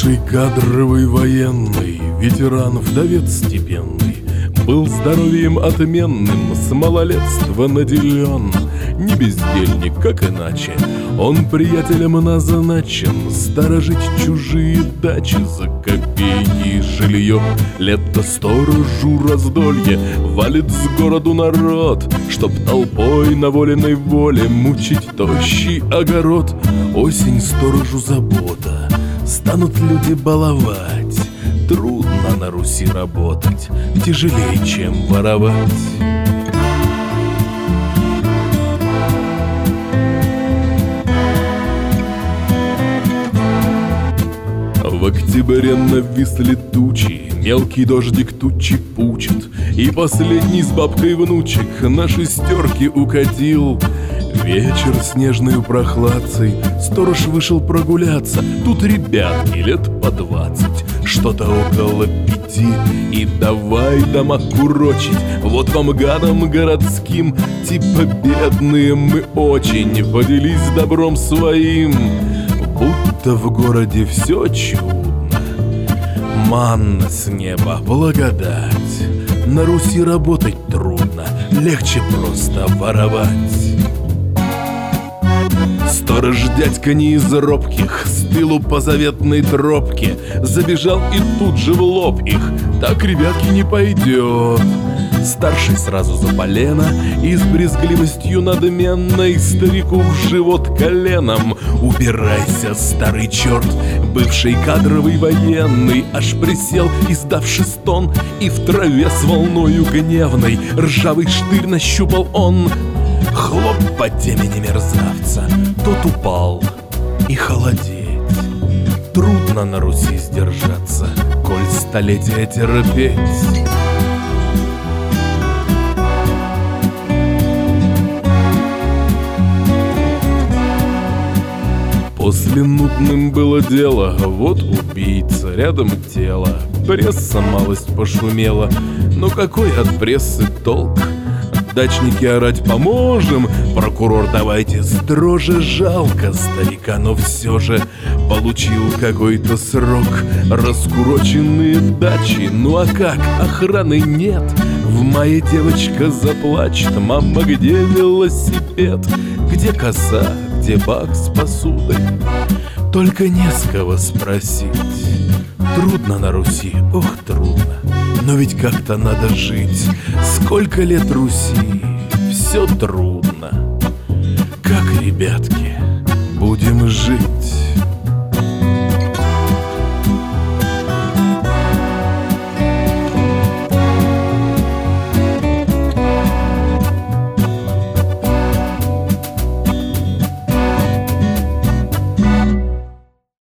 Бывший кадровый военный, ветеран-вдовец степенный, был здоровьем отменным, с малолетства наделен. Не бездельник, как иначе, он приятелем назначен сторожить чужие дачи за копейки и жилье. Лето сторожу раздолье, валит с городу народ, чтоб толпой на воленой воле мучить тощий огород. Осень сторожу забота, станут люди баловать. Трудно на Руси работать, тяжелее, чем воровать. В октябре нависли тучи, мелкий дождик тучи пучит, и последний с бабкой внучек на шестерке укатил. Вечер снежную прохладцей, сторож вышел прогуляться. Тут ребятки лет по 20, что-то около 5, и давай дома курочить. Вот вам гадам городским, типа бедные мы очень, поделись добром своим. Будто в городе все чудно, манна с неба, благодать. На Руси работать трудно, легче просто воровать. Сторож дядька не из робких, с тылу по заветной тропке забежал и тут же в лоб их: так, ребятки, не пойдет. Старший сразу за полено и с брезгливостью надменной старику в живот коленом: убирайся, старый черт! Бывший кадровый военный аж присел, издавши стон, и в траве с волною гневной ржавый штырь нащупал он. Хлоп по темени мерзавца, тот упал и холодеть. Трудно на Руси сдержаться, коль столетия терпеть. После нудным было дело, вот убийца, рядом тело. Пресса малость пошумела, но какой от прессы толк? Дачники орать поможем, прокурор давайте строже. Жалко старика, но все же получил какой-то срок. Раскуроченные дачи, ну а как, охраны нет. В мае девочка заплачет: мама, где велосипед? Где коса, где бак с посудой? Только не с кого спросить. Трудно на Руси, ох, трудно, но ведь как-то надо жить. Сколько лет Руси, все трудно. Как, ребятки, будем жить?